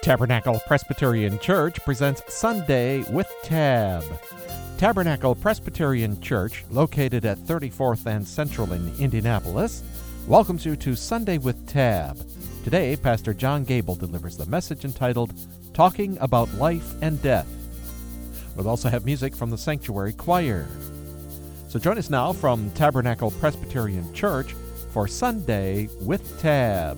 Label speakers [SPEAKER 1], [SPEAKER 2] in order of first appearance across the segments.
[SPEAKER 1] Tabernacle Presbyterian Church presents Sunday with Tab. Tabernacle Presbyterian Church, located at 34th and Central in Indianapolis, welcomes you to Sunday with Tab. Today, Pastor John Gable delivers the message entitled, Talking About Life and Death. We'll also have music from the Sanctuary Choir. So join us now from Tabernacle Presbyterian Church for Sunday with Tab.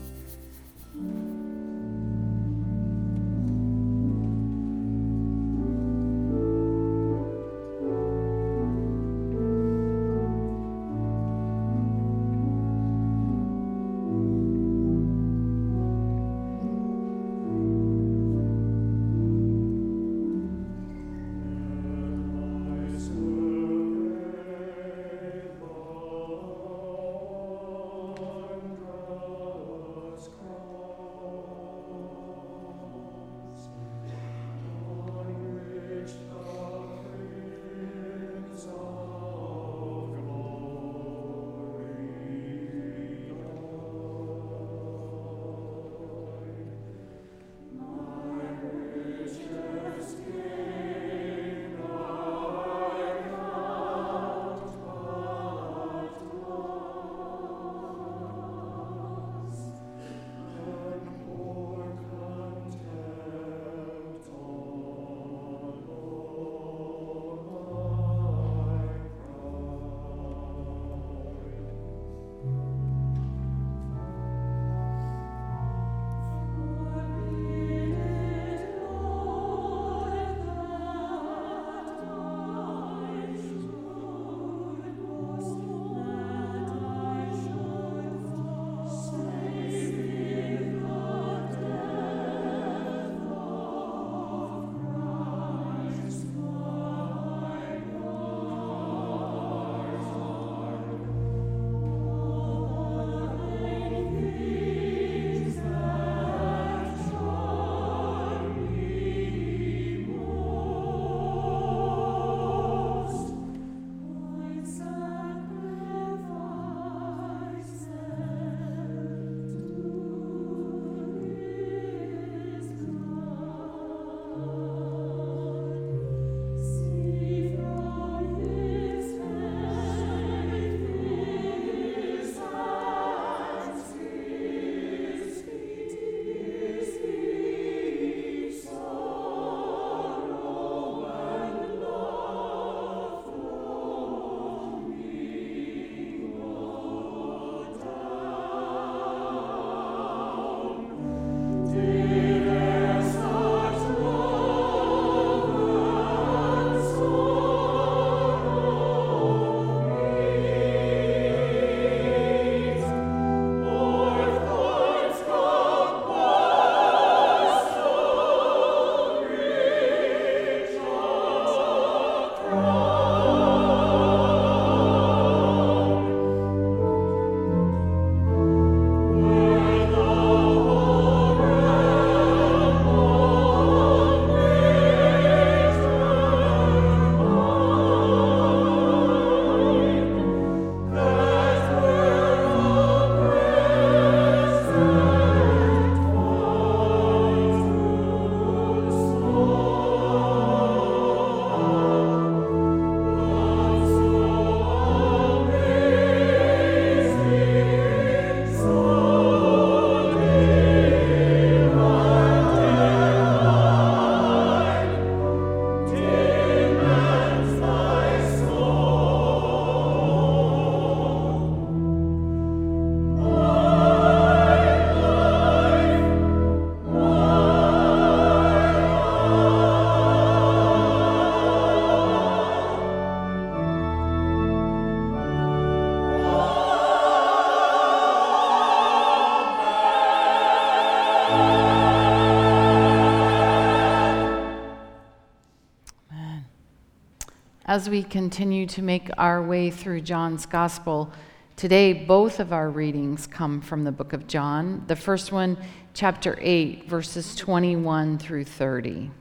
[SPEAKER 2] As we continue to make our way through John's Gospel, today both of our readings come from the book of John. The first one, chapter 8, verses 21 through 30.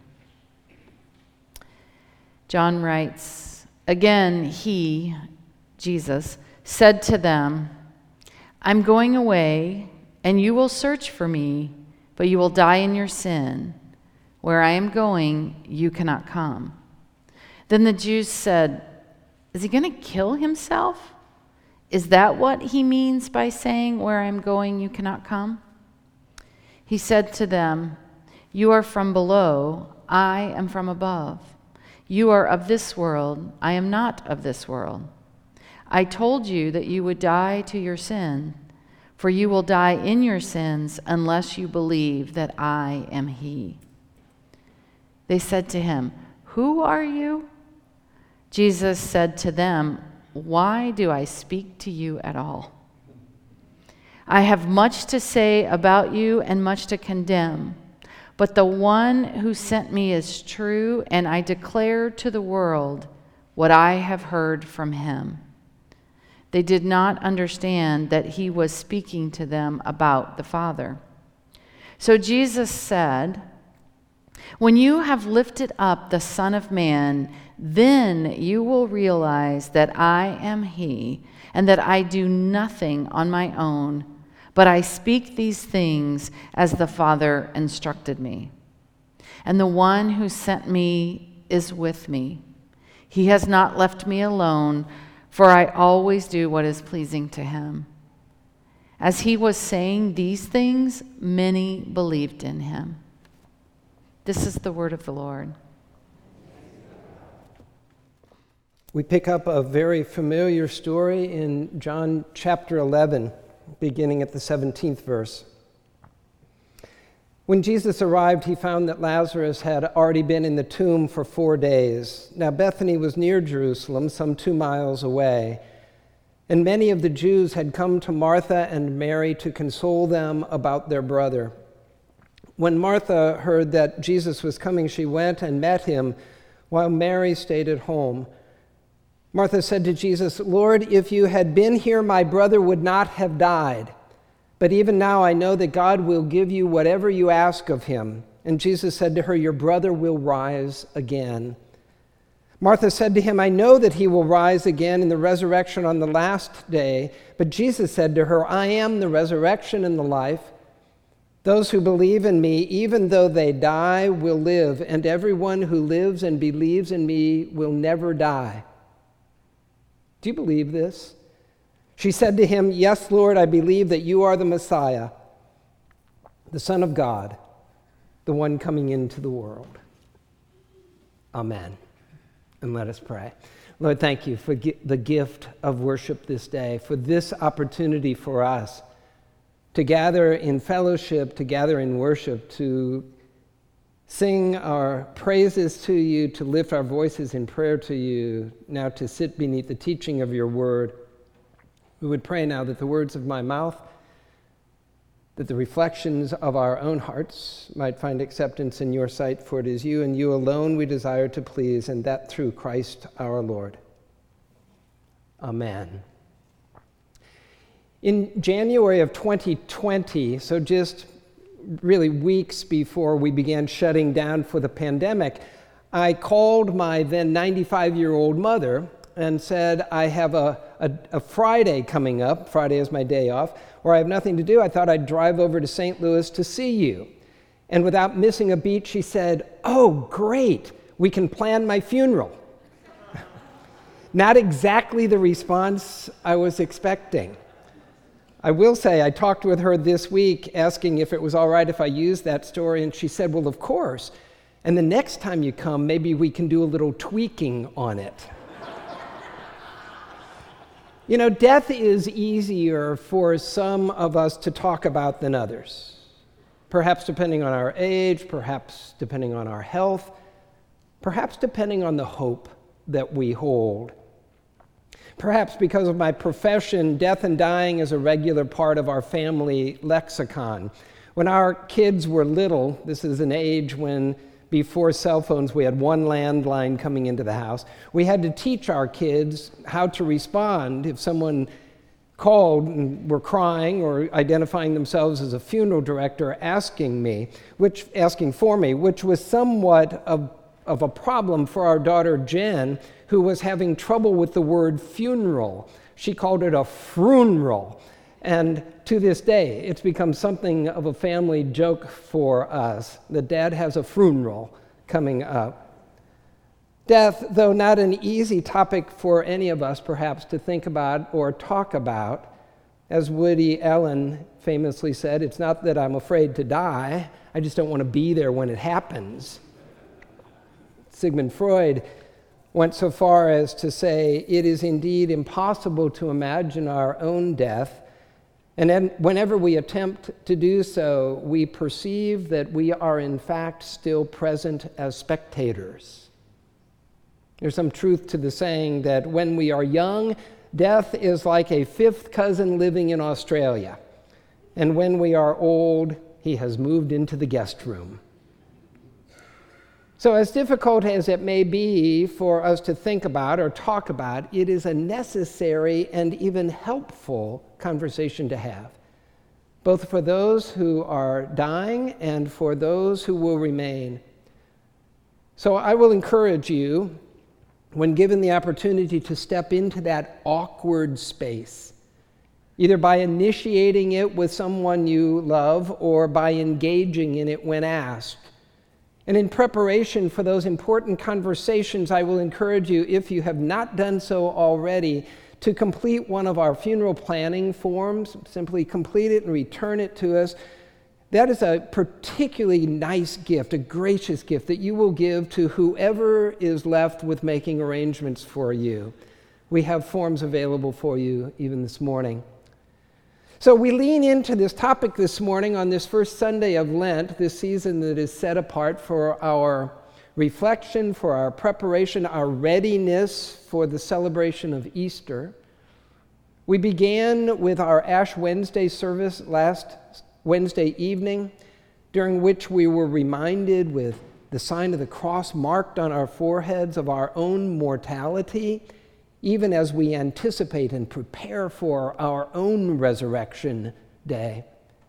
[SPEAKER 2] John writes, "Again he, Jesus, said to them, I'm going away, and you will search for me, but you will die in your sin. Where I am going, you cannot come." Then the Jews said, "Is he going to kill himself? Is that what he means by saying, 'Where I am going, you cannot come'?" He said to them, "You are from below, I am from above. You are of this world, I am not of this world. I told you that you would die to your sin, for you will die in your sins unless you believe that I am he." They said to him, "Who are you?" Jesus said to them, "Why do I speak to you at all? I have much to say about you and much to condemn. But the one who sent me is true, and I declare to the world what I have heard from him." They did not understand that he was speaking to them about the Father. So Jesus said, "When you have lifted up the Son of Man, then you will realize that I am he, and that I do nothing on my own, but I speak these things as the Father instructed me. And the one who sent me is with me. He has not left me alone, for I always do what is pleasing to him." As he was saying these things, many believed in him. This is the word of the Lord.
[SPEAKER 3] We pick up a very familiar story in John chapter 11, beginning at the 17th verse. When Jesus arrived, he found that Lazarus had already been in the tomb for 4 days. Now Bethany was near Jerusalem, some 2 miles away, and many of the Jews had come to Martha and Mary to console them about their brother. When Martha heard that Jesus was coming, she went and met him, while Mary stayed at home. Martha said to Jesus, "Lord, if you had been here, my brother would not have died. But even now I know that God will give you whatever you ask of him." And Jesus said to her, "Your brother will rise again." Martha said to him, "I know that he will rise again in the resurrection on the last day." But Jesus said to her, "I am the resurrection and the life. Those who believe in me, even though they die, will live, and everyone who lives and believes in me will never die." Do you believe this? She said to him, "Yes, Lord, I believe that you are the Messiah, the Son of God, the one coming into the world." Amen. And let us pray. Lord, thank you for the gift of worship this day, for this opportunity for us to gather in fellowship, to gather in worship, to sing our praises to you, to lift our voices in prayer to you, now to sit beneath the teaching of your word. We would pray now that the words of my mouth, that the reflections of our own hearts might find acceptance in your sight, for it is you and you alone we desire to please, and that through Christ our Lord. Amen. In January of 2020, so just really weeks before we began shutting down for the pandemic, I called my then 95-year-old mother and said, "I have a Friday coming up, Friday is my day off, where I have nothing to do. I thought I'd drive over to St. Louis to see you." And without missing a beat, she said, "Oh, great, we can plan my funeral." Not exactly the response I was expecting. I will say I talked with her this week asking if it was all right if I used that story, and she said, "Well, of course. And the next time you come, maybe we can do a little tweaking on it." You know, death is easier for some of us to talk about than others. Perhaps depending on our age, perhaps depending on our health, perhaps depending on the hope that we hold. Perhaps because of my profession, death and dying is a regular part of our family lexicon. When our kids were little, this is an age when before cell phones we had one landline coming into the house, we had to teach our kids how to respond if someone called and were crying or identifying themselves as a funeral director asking for me, which was somewhat of a problem for our daughter Jen, who was having trouble with the word funeral. She called it a frunral. And to this day, it's become something of a family joke for us that Dad has a funeral coming up. Death, though not an easy topic for any of us perhaps to think about or talk about, as Woody Allen famously said, it's not that I'm afraid to die, I just don't want to be there when it happens. Sigmund Freud went so far as to say, it is indeed impossible to imagine our own death, and then whenever we attempt to do so, we perceive that we are in fact still present as spectators. There's some truth to the saying that when we are young, death is like a fifth cousin living in Australia. And when we are old, he has moved into the guest room. So as difficult as it may be for us to think about or talk about, it is a necessary and even helpful conversation to have, both for those who are dying and for those who will remain. So I will encourage you, when given the opportunity to step into that awkward space, either by initiating it with someone you love or by engaging in it when asked. And in preparation for those important conversations, I will encourage you, if you have not done so already, to complete one of our funeral planning forms. Simply complete it and return it to us. That is a particularly nice gift, a gracious gift that you will give to whoever is left with making arrangements for you. We have forms available for you even this morning. So we lean into this topic this morning on this first Sunday of Lent, this season that is set apart for our reflection, for our preparation, our readiness for the celebration of Easter. We began with our Ash Wednesday service last Wednesday evening, during which we were reminded with the sign of the cross marked on our foreheads of our own mortality, even as we anticipate and prepare for our own resurrection day.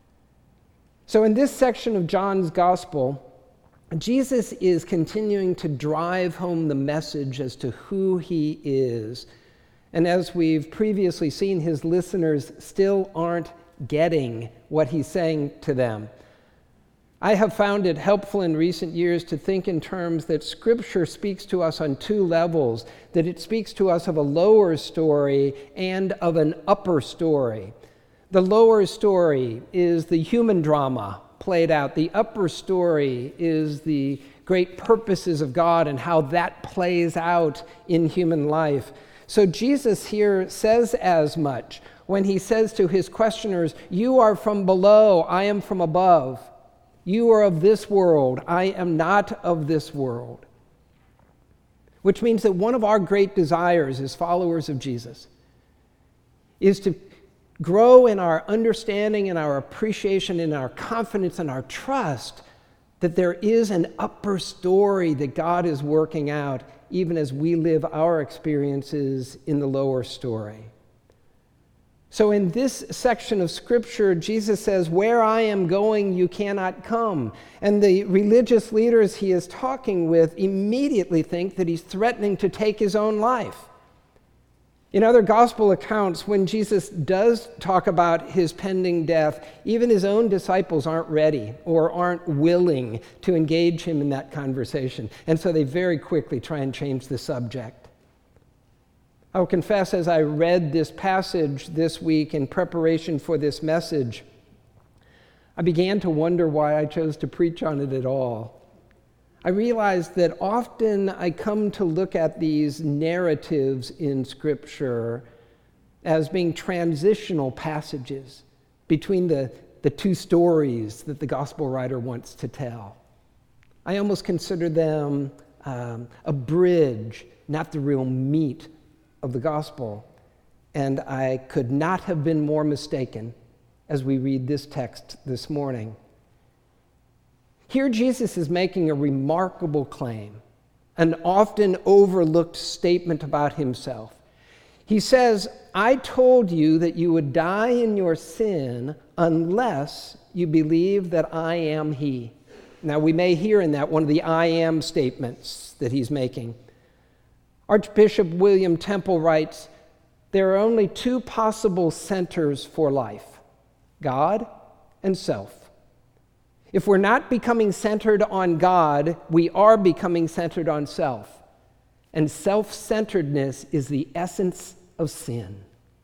[SPEAKER 3] So in this section of John's Gospel, Jesus is continuing to drive home the message as to who he is. And as we've previously seen, his listeners still aren't getting what he's saying to them. I have found it helpful in recent years to think in terms that Scripture speaks to us on two levels, that it speaks to us of a lower story and of an upper story. The lower story is the human drama played out. The upper story is the great purposes of God and how that plays out in human life. So Jesus here says as much when he says to his questioners, "You are from below, I am from above. You are of this world, I am not of this world." Which means that one of our great desires as followers of Jesus is to grow in our understanding and our appreciation and our confidence and our trust that there is an upper story that God is working out even as we live our experiences in the lower story. So in this section of Scripture, Jesus says, "Where I am going, you cannot come." And the religious leaders he is talking with immediately think that he's threatening to take his own life. In other gospel accounts, when Jesus does talk about his pending death, even his own disciples aren't ready or aren't willing to engage him in that conversation. And so they very quickly try and change the subject. I will confess, as I read this passage this week in preparation for this message, I began to wonder why I chose to preach on it at all. I realized that often I come to look at these narratives in Scripture as being transitional passages between the two stories that the gospel writer wants to tell. I almost consider them a bridge, not the real meat of the gospel. And I could not have been more mistaken as we read this text this morning. Here Jesus is making a remarkable claim, an often overlooked statement about himself. He says, "I told you that you would die in your sin unless you believe that I am he." Now we may hear in that one of the I am statements that he's making. Archbishop William Temple writes, there are only two possible centers for life: God and self. If we're not becoming centered on God, we are becoming centered on self. And self-centeredness is the essence of sin.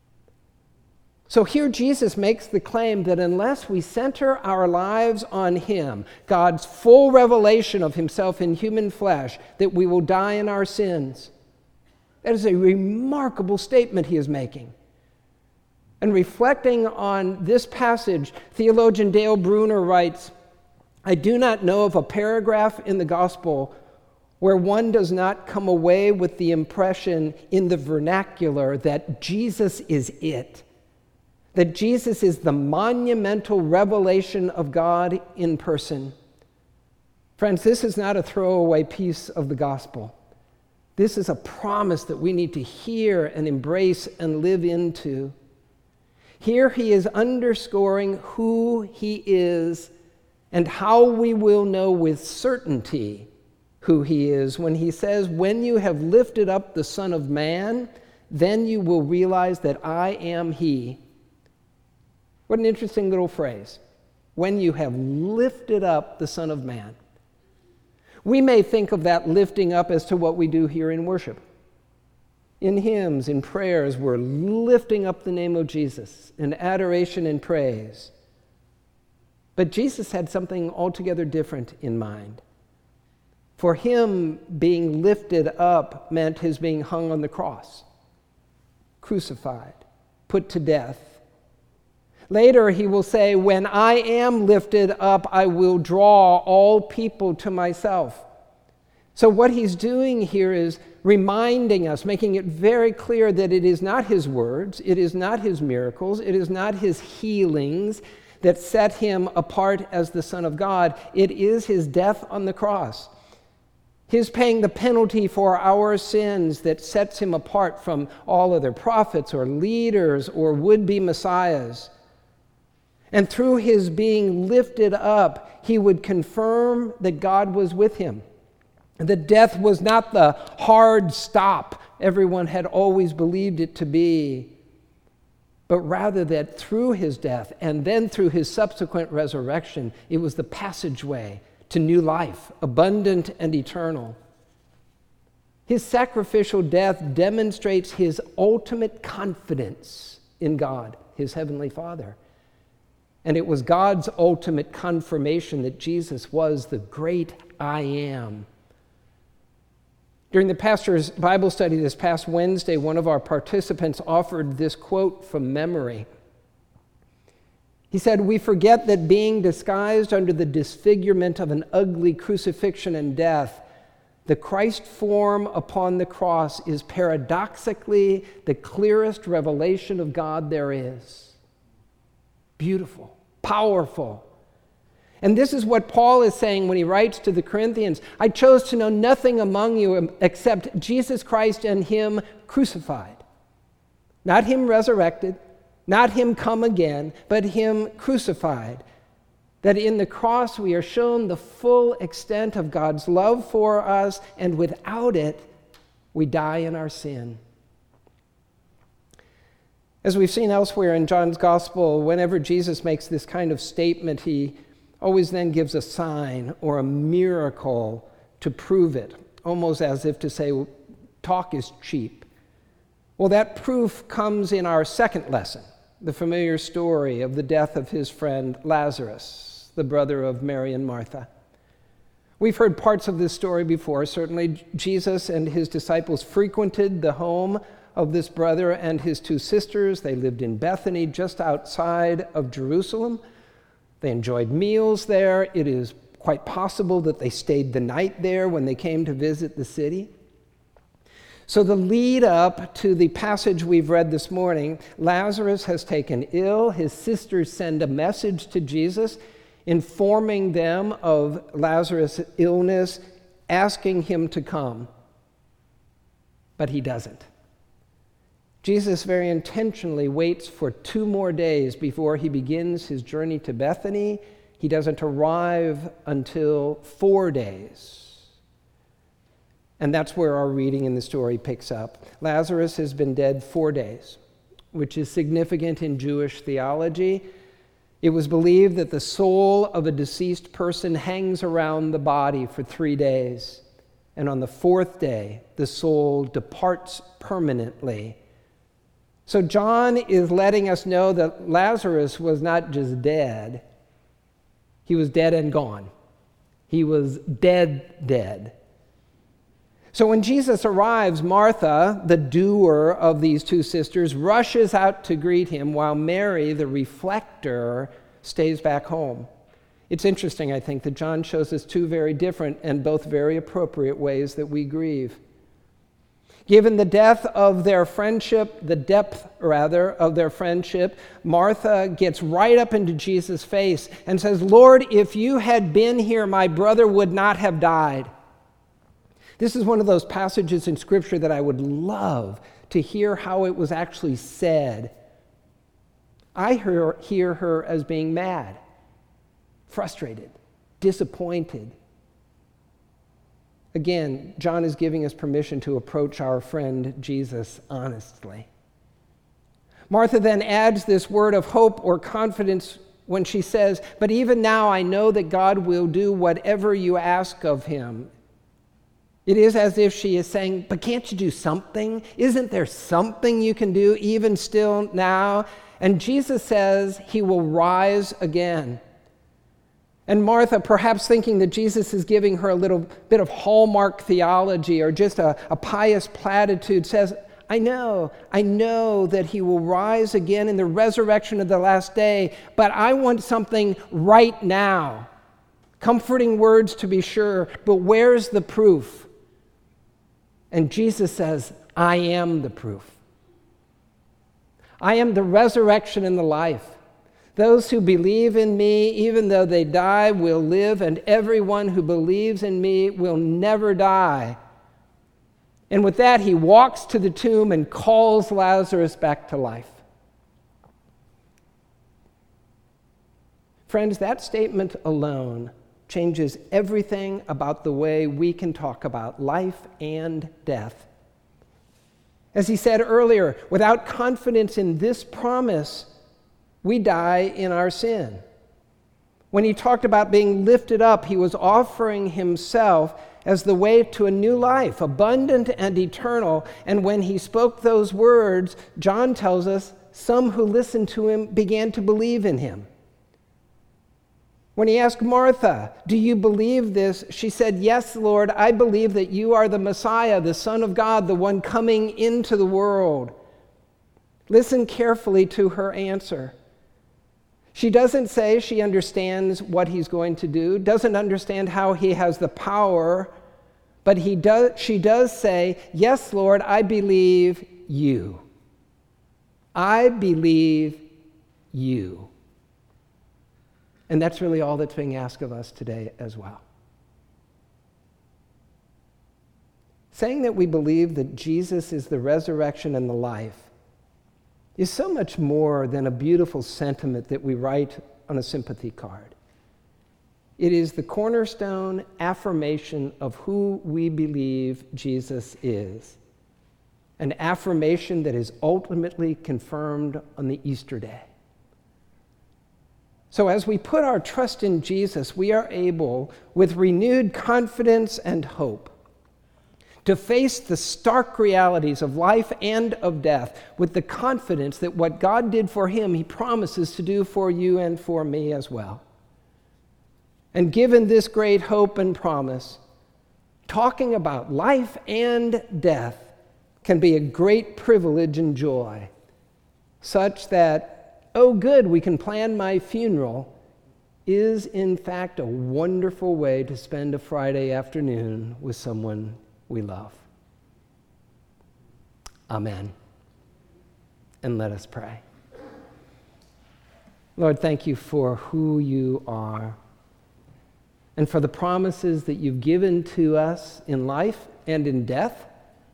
[SPEAKER 3] So here Jesus makes the claim that unless we center our lives on Him, God's full revelation of Himself in human flesh, that we will die in our sins. That is a remarkable statement he is making. And reflecting on this passage, theologian Dale Bruner writes, "I do not know of a paragraph in the gospel where one does not come away with the impression in the vernacular that Jesus is it, that Jesus is the monumental revelation of God in person." Friends, this is not a throwaway piece of the gospel. This is a promise that we need to hear and embrace and live into. Here he is underscoring who he is and how we will know with certainty who he is when he says, "When you have lifted up the Son of Man, then you will realize that I am he." What an interesting little phrase. When you have lifted up the Son of Man. We may think of that lifting up as to what we do here in worship. In hymns, in prayers, we're lifting up the name of Jesus in adoration and praise. But Jesus had something altogether different in mind. For him, being lifted up meant his being hung on the cross, crucified, put to death. Later he will say, "When I am lifted up, I will draw all people to myself." So what he's doing here is reminding us, making it very clear that it is not his words, it is not his miracles, it is not his healings that set him apart as the Son of God. It is his death on the cross, his paying the penalty for our sins, that sets him apart from all other prophets or leaders or would-be messiahs. And through his being lifted up, he would confirm that God was with him. That death was not the hard stop everyone had always believed it to be, but rather that through his death and then through his subsequent resurrection, it was the passageway to new life, abundant and eternal. His sacrificial death demonstrates his ultimate confidence in God, his heavenly Father. And it was God's ultimate confirmation that Jesus was the great I am. During the pastor's Bible study this past Wednesday, one of our participants offered this quote from memory. He said, "We forget that being disguised under the disfigurement of an ugly crucifixion and death, the Christ form upon the cross is paradoxically the clearest revelation of God there is." Beautiful, powerful. And this is what Paul is saying when he writes to the Corinthians. "I chose to know nothing among you except Jesus Christ and him crucified." Not him resurrected, not him come again, but him crucified. That in the cross we are shown the full extent of God's love for us, and without it, we die in our sin. As we've seen elsewhere in John's Gospel, whenever Jesus makes this kind of statement, he always then gives a sign or a miracle to prove it, almost as if to say, talk is cheap. Well, that proof comes in our second lesson, the familiar story of the death of his friend Lazarus, the brother of Mary and Martha. We've heard parts of this story before. Certainly, Jesus and his disciples frequented the home of this brother and his two sisters. They lived in Bethany, just outside of Jerusalem. They enjoyed meals there. It is quite possible that they stayed the night there when they came to visit the city. So the lead up to the passage we've read this morning, Lazarus has taken ill. His sisters send a message to Jesus informing them of Lazarus' illness, asking him to come. But he doesn't. Jesus very intentionally waits for 2 more days before he begins his journey to Bethany. He doesn't arrive until 4 days. And that's where our reading in the story picks up. Lazarus has been dead 4 days, which is significant in Jewish theology. It was believed that the soul of a deceased person hangs around the body for 3 days, and on the 4th day, the soul departs permanently. So John is letting us know that Lazarus was not just dead, he was dead and gone. He was dead. So when Jesus arrives, Martha, the doer of these two sisters, rushes out to greet him, while Mary, the reflector, stays back home. It's interesting, I think, that John shows us two very different and both very appropriate ways that we grieve. Given the depth of their friendship, Martha gets right up into Jesus' face and says, "Lord, if you had been here, my brother would not have died." This is one of those passages in Scripture that I would love to hear how it was actually said. I hear her as being mad, frustrated, disappointed. Again, John is giving us permission to approach our friend Jesus honestly. Martha then adds this word of hope or confidence when she says, "But even now I know that God will do whatever you ask of him." It is as if she is saying, "But can't you do something? Isn't there something you can do even still now?" And Jesus says he will rise again. And Martha, perhaps thinking that Jesus is giving her a little bit of hallmark theology or just a pious platitude, says, I know that he will rise again in the resurrection of the last day, but I want something right now. Comforting words to be sure, but where's the proof? And Jesus says, I am the proof. I am the resurrection and the life. Those who believe in me, even though they die, will live, and everyone who believes in me will never die. And with that, he walks to the tomb and calls Lazarus back to life. Friends, that statement alone changes everything about the way we can talk about life and death. As he said earlier, without confidence in this promise, we die in our sin. When he talked about being lifted up, he was offering himself as the way to a new life, abundant and eternal. And when he spoke those words, John tells us some who listened to him began to believe in him. When he asked Martha, "Do you believe this?" she said, "Yes, Lord, I believe that you are the Messiah, the Son of God, the one coming into the world." Listen carefully to her answer. She doesn't say she understands what he's going to do, doesn't understand how he has the power, but she does say, "Yes, Lord, I believe you. I believe you." And that's really all that's being asked of us today as well. Saying that we believe that Jesus is the resurrection and the life is so much more than a beautiful sentiment that we write on a sympathy card. It is the cornerstone affirmation of who we believe Jesus is, an affirmation that is ultimately confirmed on the Easter day. So as we put our trust in Jesus, we are able, with renewed confidence and hope, to face the stark realities of life and of death with the confidence that what God did for him, he promises to do for you and for me as well. And given this great hope and promise, talking about life and death can be a great privilege and joy, such that, oh good, we can plan my funeral, is in fact a wonderful way to spend a Friday afternoon with someone we love. Amen. And let us pray. Lord, thank you for who you are and for the promises that you've given to us in life and in death.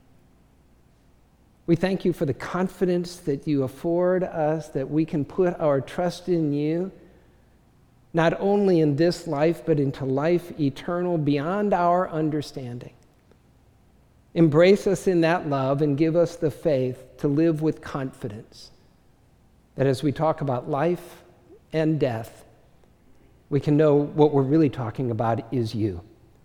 [SPEAKER 3] We thank you for the confidence that you afford us, that we can put our trust in you, not only in this life, but into life eternal beyond our understanding. Embrace us in that love and give us the faith to live with confidence that as we talk about life and death, we can know what we're really talking about is you.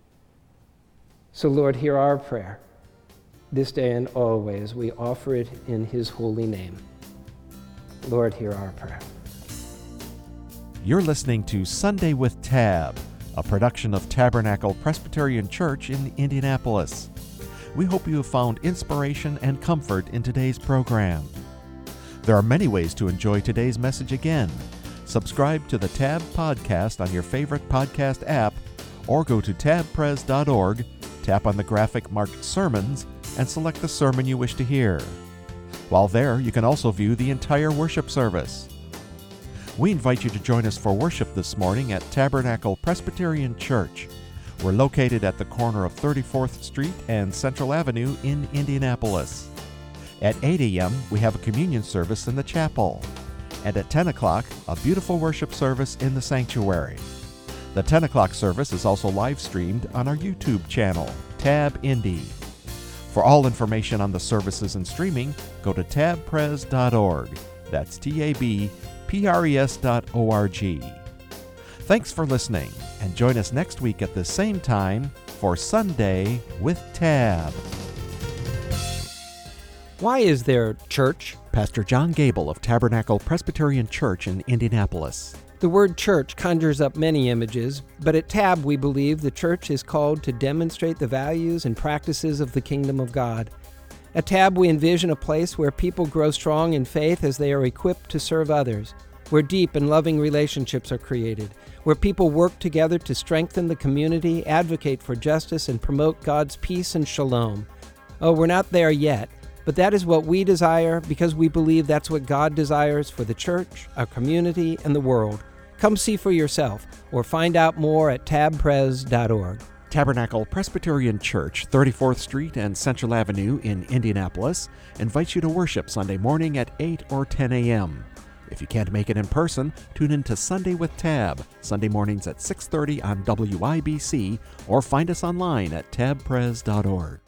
[SPEAKER 3] So Lord, hear our prayer. This day and always, we offer it in his holy name. Lord, hear our prayer.
[SPEAKER 1] You're listening to Sunday with Tab, a production of Tabernacle Presbyterian Church in Indianapolis. We hope you have found inspiration and comfort in today's program. There are many ways to enjoy today's message again. Subscribe to the Tab podcast on your favorite podcast app, or go to tabpres.org, tap on the graphic marked Sermons, and select the sermon you wish to hear. While there, you can also view the entire worship service. We invite you to join us for worship this morning at Tabernacle Presbyterian Church. We're located at the corner of 34th Street and Central Avenue in Indianapolis. At 8 a.m., we have a communion service in the chapel. And at 10 o'clock, a beautiful worship service in the sanctuary. The 10 o'clock service is also live streamed on our YouTube channel, Tab Indy. For all information on the services and streaming, go to tabpres.org. That's tabpres.org. Thanks for listening, and join us next week at the same time for Sunday with Tab.
[SPEAKER 3] Why is there church?
[SPEAKER 1] Pastor John Gable of Tabernacle Presbyterian Church in Indianapolis.
[SPEAKER 3] The word church conjures up many images, but at Tab we believe the church is called to demonstrate the values and practices of the kingdom of God. At Tab we envision a place where people grow strong in faith as they are equipped to serve others, where deep and loving relationships are created, where people work together to strengthen the community, advocate for justice, and promote God's peace and shalom. Oh, we're not there yet, but that is what we desire because we believe that's what God desires for the church, our community, and the world. Come see for yourself or find out more at tabpres.org.
[SPEAKER 1] Tabernacle Presbyterian Church, 34th Street and Central Avenue in Indianapolis, invites you to worship Sunday morning at 8 or 10 a.m. If you can't make it in person, tune in to Sunday with Tab, Sunday mornings at 6:30 on WIBC, or find us online at tabpres.org.